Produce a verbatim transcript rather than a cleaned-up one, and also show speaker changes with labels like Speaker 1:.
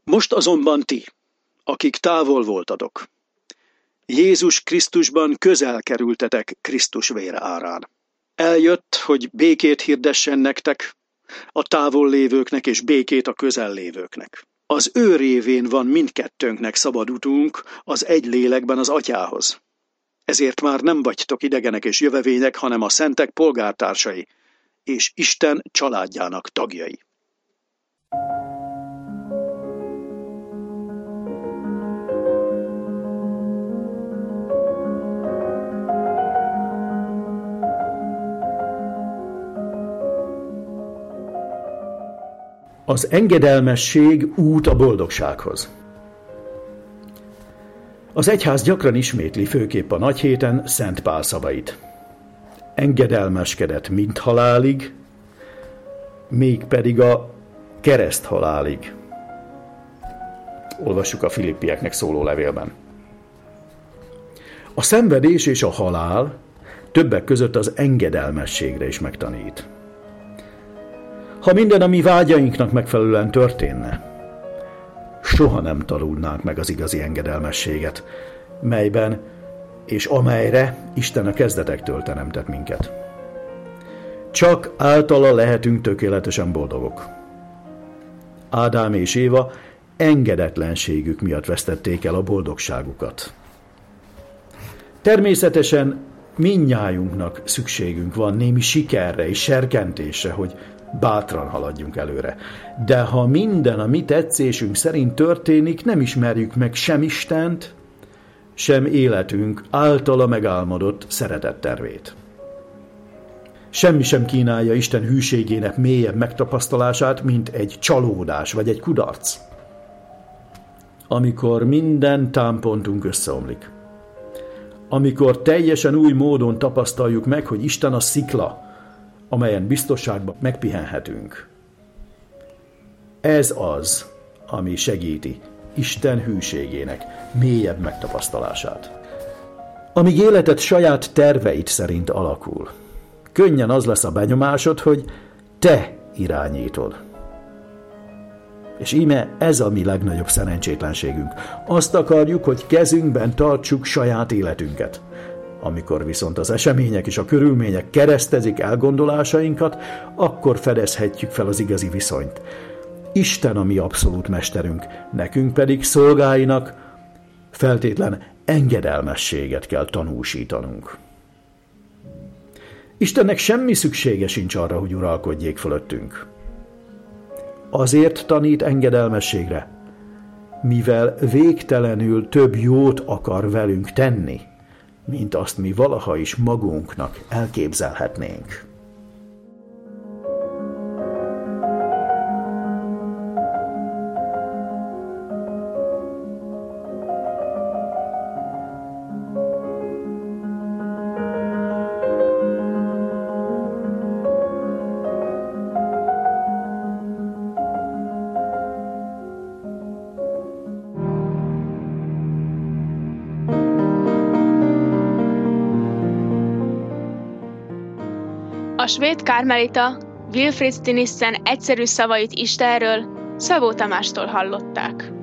Speaker 1: Most azonban ti, akik távol voltatok, Jézus Krisztusban közel kerültetek Krisztus vére árán. Eljött, hogy békét hirdessen nektek, a távol lévőknek és békét a közel lévőknek. Az ő révén van mindkettőnknek szabad utunk az egy lélekben az Atyához. Ezért már nem vagytok idegenek és jövevények, hanem a szentek polgártársai, és Isten családjának tagjai.
Speaker 2: Az engedelmesség út a boldogsághoz. Az egyház gyakran ismétli, főképp a nagyhéten, Szent Pál szavait. Engedelmeskedett mind halálig, mégpedig a kereszt halálig. Olvassuk a Filippieknek szóló levélben. A szenvedés és a halál többek között az engedelmességre is megtanít. Ha minden a mi vágyainknak megfelelően történne, soha nem tanulnánk meg az igazi engedelmességet, melyben és amelyre Isten a kezdetektől teremtett minket. Csak általa lehetünk tökéletesen boldogok. Ádám és Éva engedetlenségük miatt vesztették el a boldogságukat. Természetesen mindnyájunknak szükségünk van némi sikerre és serkentésre, hogy bátran haladjunk előre. De ha minden a mi tetszésünk szerint történik, nem ismerjük meg sem Istent, sem életünk általa megálmodott szeretettervét. Semmi sem kínálja Isten hűségének mélyebb megtapasztalását, mint egy csalódás vagy egy kudarc. Amikor minden támpontunk összeomlik. Amikor teljesen új módon tapasztaljuk meg, hogy Isten a szikla, amelyen biztonságban megpihenhetünk. Ez az, ami segíti Isten hűségének mélyebb megtapasztalását. Amíg életed saját terveit szerint alakul, könnyen az lesz a benyomásod, hogy te irányítod. És íme ez a mi legnagyobb szerencsétlenségünk. Azt akarjuk, hogy kezünkben tartsuk saját életünket. Amikor viszont az események és a körülmények keresztezik elgondolásainkat, akkor fedezhetjük fel az igazi viszonyt. Isten a mi abszolút mesterünk, nekünk pedig szolgáinak feltétlen engedelmességet kell tanúsítanunk. Istennek semmi szüksége sincs arra, hogy uralkodjék fölöttünk. Azért tanít engedelmességre, mivel végtelenül több jót akar velünk tenni, mint azt mi valaha is magunknak elképzelhetnénk.
Speaker 3: A svéd kármelita Wilfrid Stinissen egyszerű szavait Istenről Szabó Tamástól hallották.